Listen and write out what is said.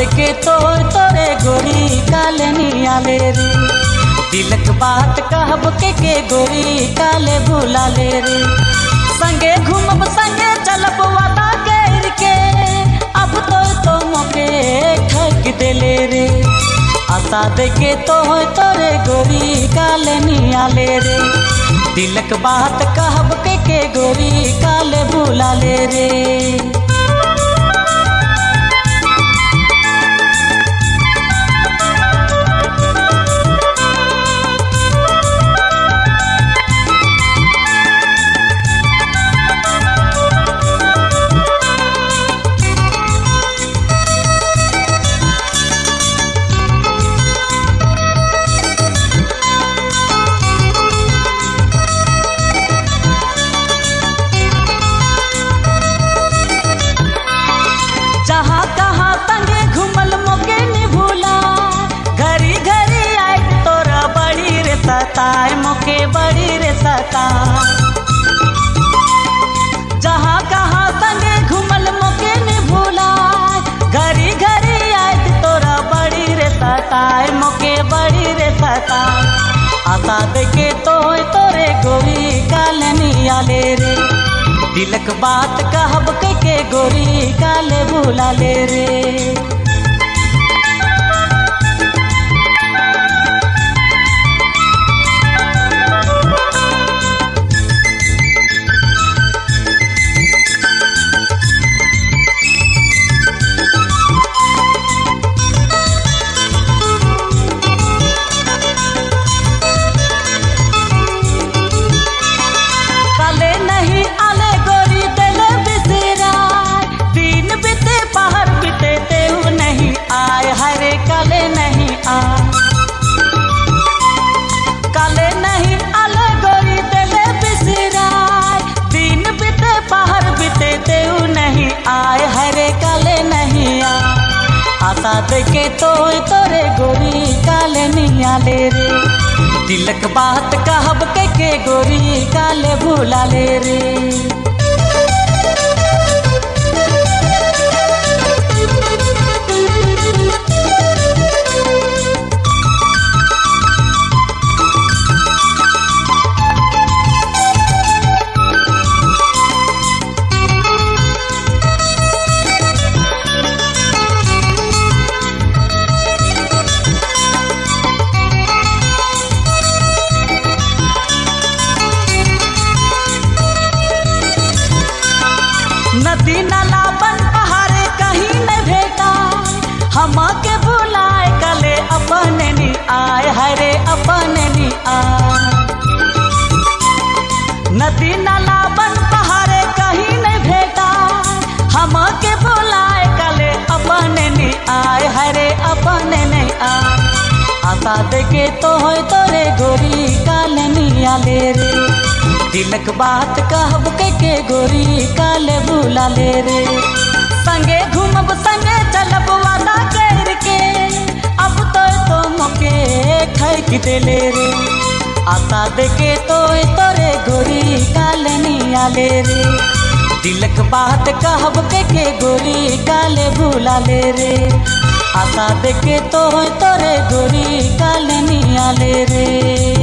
देखे तो तोरे गोरी काले नियाले रे। दिलक बात कहब के गोरी काले भूला ले रे। संगे घूमब संगे चलब वादा कर के, अब तो मोके ठक देले रे। आशा देखे तो तोरे गोरी काले नियाले रे। दिलक बात कहब के गोरी काले भूला ले रे। जहाँ कहाँ संगे घूमल मोके नि भूला, घरी घरी आए तोरा बड़ी रे सताए, मोके बड़ी रे सताए। जहाँ कहाँ संगे घूमल मोके नि भूला, घरी घरी आए तोरा बड़ी रे सताए, मोके बड़ी रे सताए। आशा देखे तो तोरे गोरी काले नियाले रे। दिलक बात कहब के गोरी काले भूला ले रे। काले नहीं आले गोरी दिले बिसरा, दिन बीते पहर बीते तेहू नहीं आए, हरे काले नहीं आ। काले नहीं आले गोरी दिले बिसरा, दिन बीते पहर बीते तेहू नहीं आए, हरे काले नहीं आ। आशा देखे तो तोरे गोरी काले नियाले रे। दिलक बात कहब के गोरी काले भूला ले रे। नदी नाला बन पहाड़े कहीं न भेटा, हम के बुलाए कले अपने नी आए, हरे अपने नी आए। नदी नाला बन पहाड़े कहीं न भेटा, हम के बुलाए कले अपने नी आए, हरे अपने नहीं आए। आशा देखे तो तोरे गोरी काले नियाले रे। दिलक बात कहब के गोरी काले भूला ले रे। संगे घूमब संगे चलब वादा कर के, अब तो मोके ठक देले रे। आशा देखे तो तोरे गोरी काले नियाले रे। दिलक बात कहब के गोरी काले भूला ले रे। आशा देखे तो तोरे गोरी काले नियाले रे।